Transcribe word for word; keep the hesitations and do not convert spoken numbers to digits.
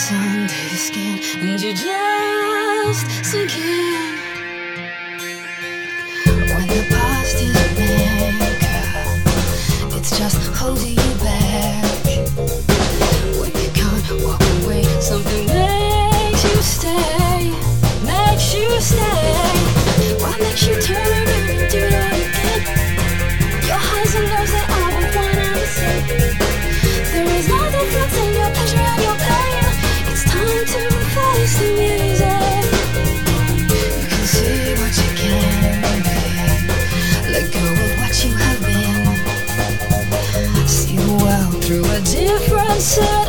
it's under your skin, and you just sink in. When the past is an anchor, it's just holding you back. When you can't walk away, something makes you stay, makes you stay. What makes you turn around and do it all again? Your highs and lows, they all but one and the same. There is no difference in your pleasure and your pain. It's time to face the music. You can see what you can be. Let go of what you have been. See the world through a different set.